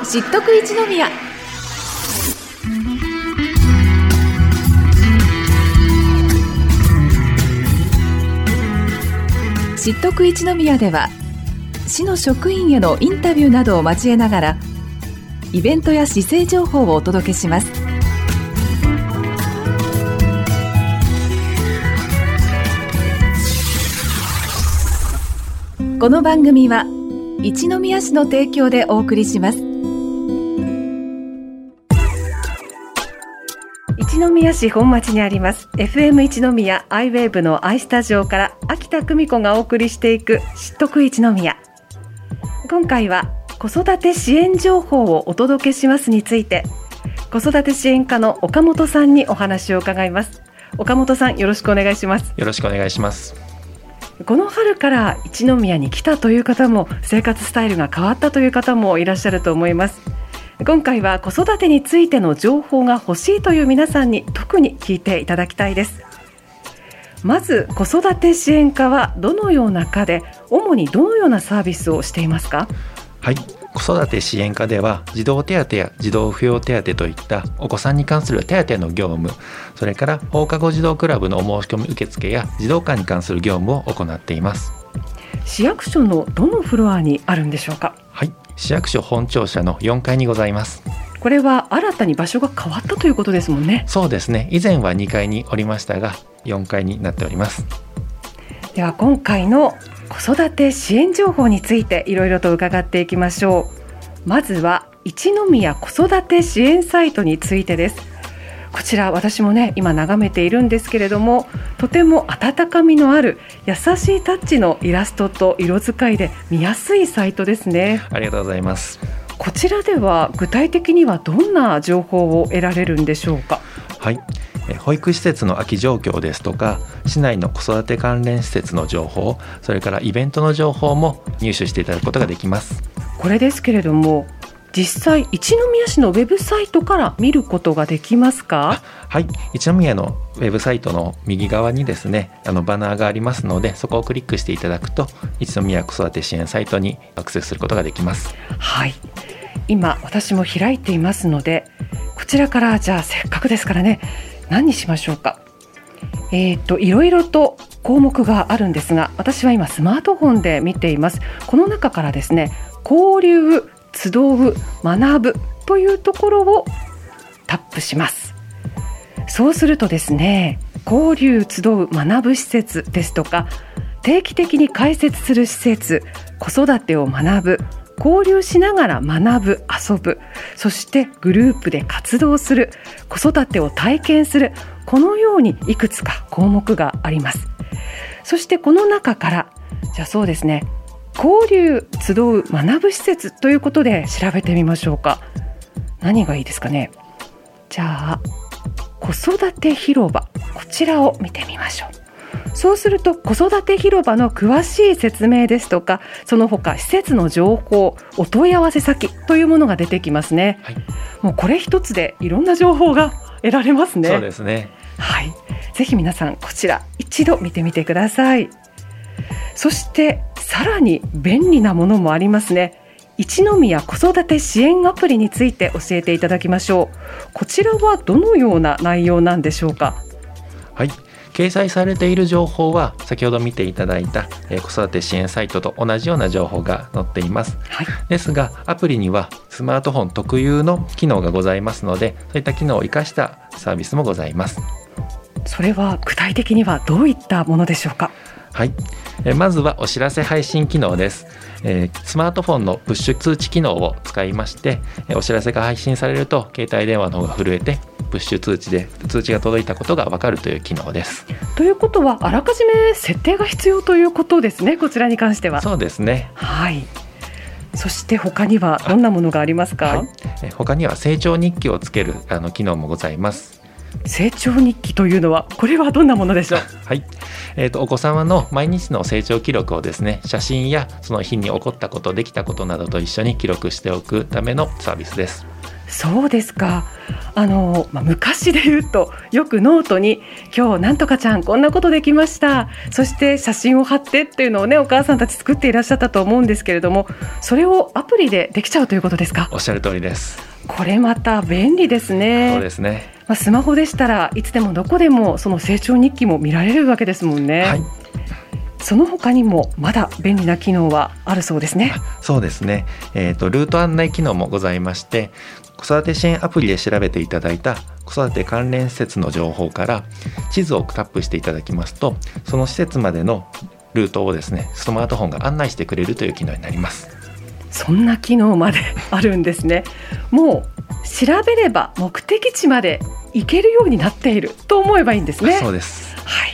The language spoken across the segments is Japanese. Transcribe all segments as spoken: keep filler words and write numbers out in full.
知っとく一宮。知っとく一宮では、市の職員へのインタビューなどを交えながらイベントや市政情報をお届けします。この番組は一宮市の提供でお送りします。一宮市本町にあります エフエム 一宮アイウェーブの アイスタジオから秋田久美子がお送りしていく知っとく一宮。今回は子育て支援情報をお届けしますについて、子育て支援課の岡本さんにお話を伺います。岡本さん、よろしくお願いします。 よろしくお願いします。 この春から一宮に来たという方も、生活スタイルが変わったという方もいらっしゃると思います。今回は子育てについての情報が欲しいという皆さんに特に聞いていただきたいです。まず、子育て支援課はどのような課で、主にどのようなサービスをしていますか？ はい、子育て支援課では児童手当や児童扶養手当といったお子さんに関する手当の業務、それから放課後児童クラブのお申し込み受付や児童館に関する業務を行っています。 市役所のどのフロアにあるんでしょうか？ はい、市役所本庁舎のよんかいにございます。 これは新たに場所が変わったということですもんね。 そうですね、以前はにかいにおりましたがよんかいになっております。 では今回の子育て支援情報についていろいろと伺っていきましょう。まずは一宮子育て支援サイトについてです。こちら私もね今眺めているんですけれども、とても温かみのある優しいタッチのイラストと色使いで見やすいサイトですね。 ありがとうございます。 こちらでは具体的にはどんな情報を得られるんでしょうか？ はい、保育施設の空き状況ですとか、市内の子育て関連施設の情報、それからイベントの情報も入手していただくことができます。 これですけれども、実際一宮市のウェブサイトから見ることができますか？ はい、一宮のウェブサイトの右側にですね、あのバナーがありますので、そこをクリックしていただくと一宮子育て支援サイトにアクセスすることができます。 はい、今私も開いていますので、こちらからじゃあせっかくですからね、何にしましょうか。えーといろいろと項目があるんですが、私は今スマートフォンで見ています。この中からですね、交流、集う、学ぶというところをタップします。そうするとですね、交流、集う、学ぶ施設ですとか、定期的に開設する施設、子育てを学ぶ、交流しながら学ぶ、遊ぶ、そしてグループで活動する、子育てを体験する、このようにいくつか項目があります。そしてこの中からじゃあそうですね、交流、集う、学ぶ施設ということで調べてみましょうか。何がいいですかね。じゃあ子育て広場、こちらを見てみましょう。そうすると子育て広場の詳しい説明ですとか、その他施設の情報、お問い合わせ先というものが出てきますね。はい、もうこれ一つでいろんな情報が得られますね。 そうですね。 はい、ぜひ皆さんこちら一度見てみてください。そしてさらに便利なものもありますね。一宮子育て支援アプリについて教えていただきましょう。こちらはどのような内容なんでしょうか？ はい、掲載されている情報は先ほど見ていただいた、えー、子育て支援サイトと同じような情報が載っています。はい、ですがアプリにはスマートフォン特有の機能がございますので、そういった機能を生かしたサービスもございます。 それは具体的にはどういったものでしょうか？ はい、えまずはお知らせ配信機能です。えー、スマートフォンのプッシュ通知機能を使いまして、えお知らせが配信されると携帯電話の方が震えてプッシュ通知で通知が届いたことが分かるという機能です。 ということはあらかじめ設定が必要ということですね。こちらに関しては。 そうですね。 はい、そして他にはどんなものがありますか？はい、 え他には成長日記をつけるあの機能もございます。 成長日記というのは、これはどんなものでしょう？ はい、えーと、お子様の毎日の成長記録をですね、写真やその日に起こったこと、できたことなどと一緒に記録しておくためのサービスです。 そうですか。あの、まあ、昔で言うとよくノートに今日なんとかちゃんこんなことできました、そして写真を貼ってっていうのをね、お母さんたち作っていらっしゃったと思うんですけれども、それをアプリでできちゃうということですか？ おっしゃる通りです。 これまた便利ですね。 そうですね。 まあ、スマホでしたらいつでもどこでもその成長日記も見られるわけですもんね。 はい、 その他にもまだ便利な機能はあるそうですね。 そうですね、えーと、ルート案内機能もございまして、子育て支援アプリで調べていただいた子育て関連施設の情報から地図をタップしていただきますと、その施設までのルートをですね、スマートフォンが案内してくれるという機能になります。 そんな機能まであるんですね。もう調べれば目的地まで行けるようになっていると思えばいいんですね。 そうです。 はい、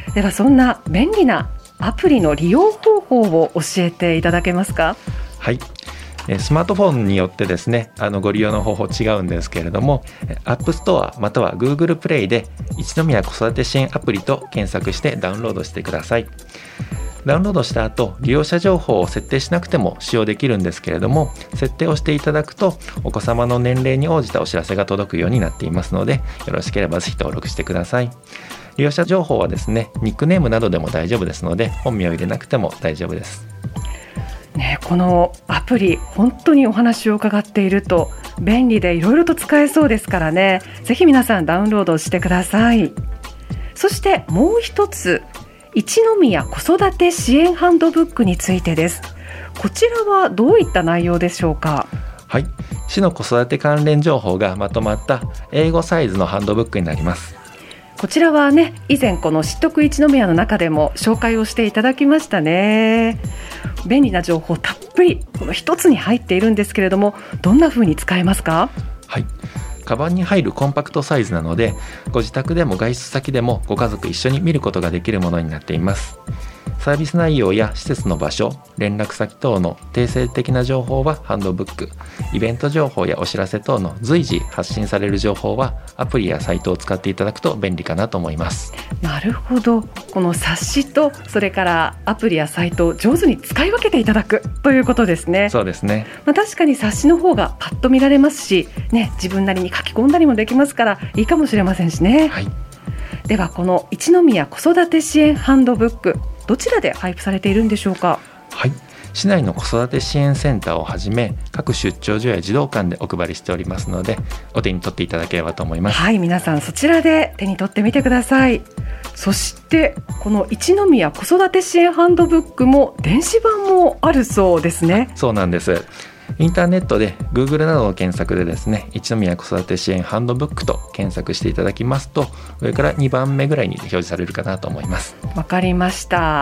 ではそんな便利なアプリの利用方法を教えていただけますか？ はい、スマートフォンによってですね、あのご利用の方法違うんですけれども、App Store または Google Play で一宮子育て支援アプリと検索してダウンロードしてください。ダウンロードした後、利用者情報を設定しなくても使用できるんですけれども、設定をしていただくとお子様の年齢に応じたお知らせが届くようになっていますので、よろしければぜひ登録してください。利用者情報はですね、ニックネームなどでも大丈夫ですので、本名を入れなくても大丈夫です。 ね、このアプリ本当にお話を伺っていると便利でいろいろと使えそうですからね、ぜひ皆さんダウンロードしてください。そしてもう一つ、一宮子育て支援ハンドブックについてです。こちらはどういった内容でしょうか？ はい、市の子育て関連情報がまとまった英語サイズのハンドブックになります。 こちらはね、以前この知得一宮の中でも紹介をしていただきましたね。便利な情報たっぷりこの一つに入っているんですけれども、どんな風に使えますか？ はい、カバンに入るコンパクトサイズなので、ご自宅でも外出先でもご家族一緒に見ることができるものになっています。サービス内容や施設の場所、連絡先等の定性的な情報はハンドブック、イベント情報やお知らせ等の随時発信される情報はアプリやサイトを使っていただくと便利かなと思います。 なるほど。この冊子とそれからアプリやサイトを上手に使い分けていただくということですね。 そうですね、 まあ、確かに冊子の方がパッと見られますし、ね、自分なりに書き込んだりもできますからいいかもしれませんしね。 はい、 ではこの一宮子育て支援ハンドブック、どちらで配布されているんでしょうか？ はい、市内の子育て支援センターをはじめ各出張所や児童館でお配りしておりますので、お手に取っていただければと思います。 はい、皆さんそちらで手に取ってみてください。そしてこの一宮子育て支援ハンドブックも電子版もあるそうですね。 そうなんです。インターネットで Google などの検索でですね、一宮子育て支援ハンドブックと検索していただきますと、上からにばんめぐらいに表示されるかなと思います。 わかりました。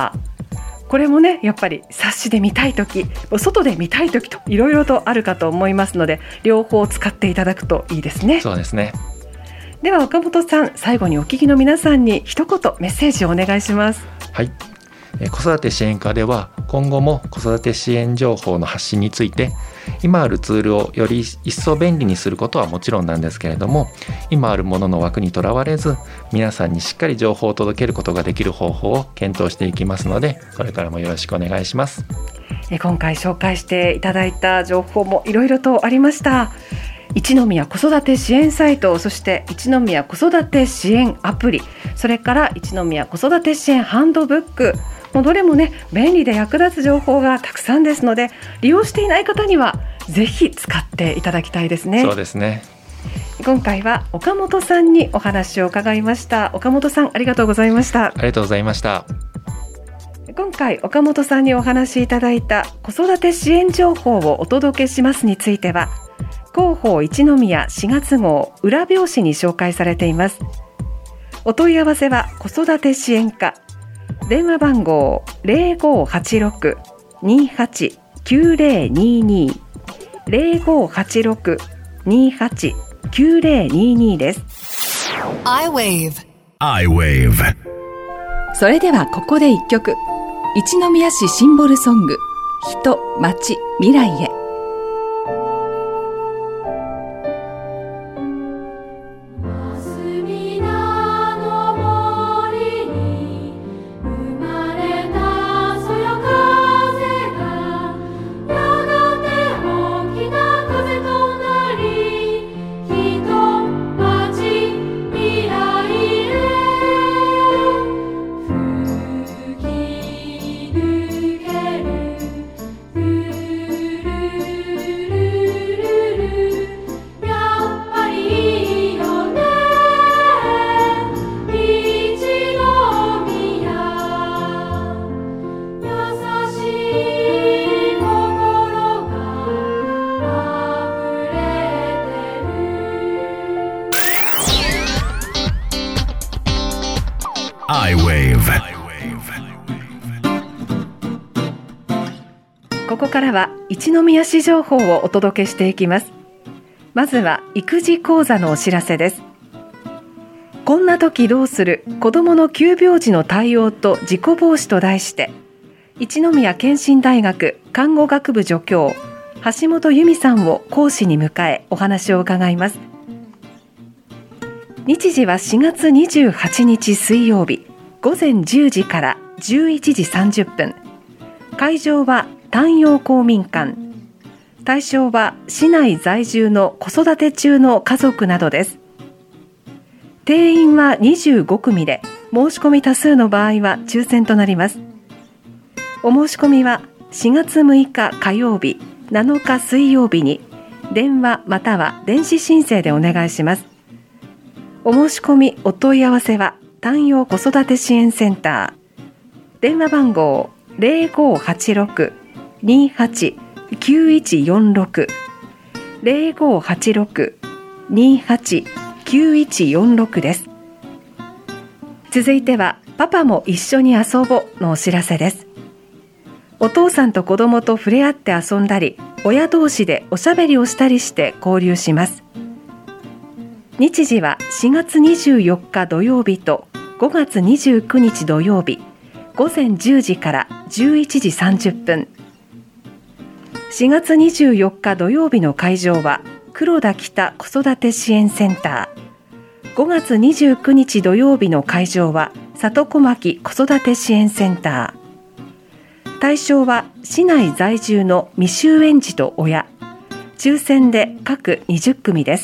これもね、やっぱり冊子で見たいとき、外で見たいときといろいろとあるかと思いますので、両方使っていただくといいですね。 そうですね。 では岡本さん、最後にお聞きの皆さんに一言メッセージをお願いします。 はい、子育て支援課では今後も子育て支援情報の発信について、今あるツールをより一層便利にすることはもちろんなんですけれども、今あるものの枠にとらわれず皆さんにしっかり情報を届けることができる方法を検討していきますので、これからもよろしくお願いします。 今回紹介していただいた情報もいろいろとありました。一宮子育て支援サイト、そして一宮子育て支援アプリ、それから一宮子育て支援ハンドブック、もうどれもね、便利で役立つ情報がたくさんですので、利用していない方にはぜひ使っていただきたいですね。 そうですね。 今回は岡本さんにお話を伺いました。岡本さん、ありがとうございました。 ありがとうございました。 今回岡本さんにお話しいただいた子育て支援情報をお届けしますについては、広報一宮しがつ号裏表紙に紹介されています。お問い合わせは子育て支援課、電話番号 ゼロごはちろく にはち きゅうゼロにに ゼロごはちろく にはち きゅうゼロにに です。 iWave iWave。 それではここで一曲、一宮市シンボルソング、人、町、未来へ。 やがて大きな風となりここからは一宮市情報をお届けしていきます。まずは育児講座のお知らせです。こんな時どうする子どもの急病時の対応と事故防止と題して、一宮健診大学看護学部助教橋本由美さんを講師に迎えお話を伺います。日時はしがつにじゅうはちにち水曜日ごぜんじゅうじからじゅういちじさんじゅっぷん。会場は丹陽公民館。対象は市内在住の子育て中の家族などです。定員はにじゅうごくみで、申し込み多数の場合は抽選となります。お申し込みはしがつむいか火曜日、なのか水曜日に電話または電子申請でお願いします。お申し込みお問い合わせは丹陽子育て支援センター、電話番号 ゼロごはちろく にはち きゅういちよんろく ゼロごはちろく にはち きゅういちよんろく です。続いてはパパも一緒に遊ぼのお知らせです。お父さんと子供と触れ合って遊んだり、親同士でおしゃべりをしたりして交流します。日時はしがつにじゅうよっか土曜日とごがつにじゅうくにち土曜日ごぜんじゅうじからじゅういちじさんじゅっぷん。しがつにじゅうよっか土曜日の会場は黒田北子育て支援センター。ごがつにじゅうくにち土曜日の会場は里小牧子育て支援センター。対象は市内在住の未就園児と親。抽選で各にじゅっくみです。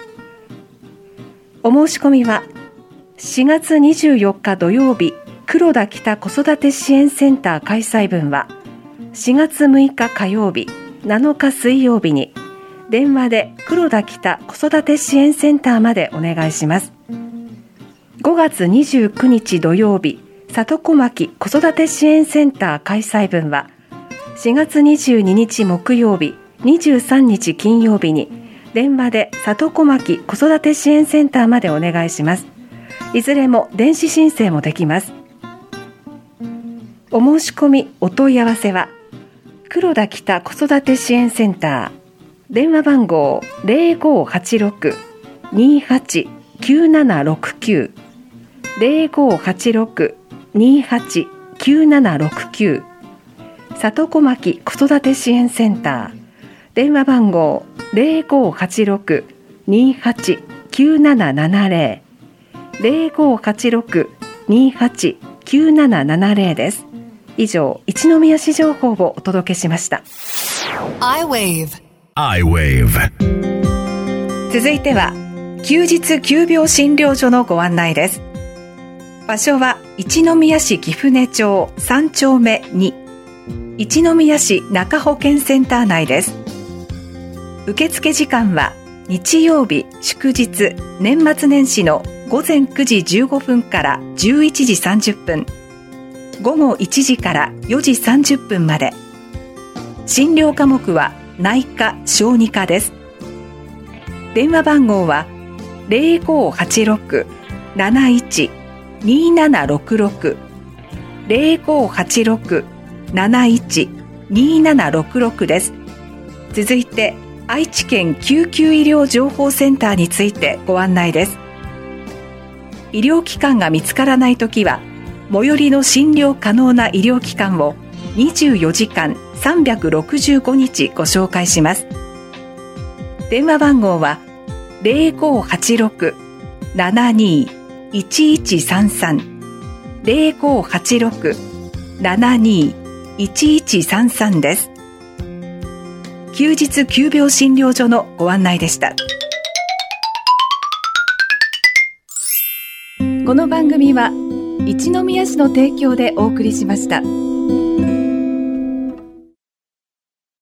お申し込みはしがつにじゅうよっか土曜日黒田北子育て支援センター開催分はしがつむいか火曜日、なのか水曜日に電話で黒田北子育て支援センターまでお願いします。ごがつにじゅうくにち土曜日里小牧子育て支援センター開催分はしがつにじゅうににち木曜日、にじゅうさんにち金曜日に電話で里小牧子育て支援センターまでお願いします。いずれも電子申請もできます。お申し込みお問い合わせは黒田北子育て支援センター、電話番号 ゼロごはちろく にはち きゅうななろくきゅう ゼロごはちろく にはち きゅうななろくきゅう、里小牧子育て支援センター、電話番号 ゼロごはちろく にはち きゅうななななゼロ ゼロごはちろく にはち きゅうななななゼロ です。以上、一宮市情報をお届けしました。 I-ウェーブ I-ウェーブ 続いては休日急病診療所のご案内です。場所は一宮市貴船町さんちょうめに、一宮市中保健センター内です。受付時間は日曜日祝日年末年始のごぜんくじじゅうごふんからじゅういちじさんじゅっぷん、ごごいちじからよじさんじゅっぷんまで。診療科目は内科・小児科です。電話番号はゼロごはちろく なないち にななろくろく ゼロごはちろく なないち にななろくろく です。続いて愛知県救急医療情報センターについてご案内です。医療機関が見つからないときは最寄りの診療可能な医療機関をにじゅうよじかんさんびゃくろくじゅうごにちご紹介します。電話番号はゼロごはちろく ななにいちいちさんさん ゼロごはちろく ななにいちいちさんさん です。休日急病診療所のご案内でした。この番組は一宮市の提供でお送りしました。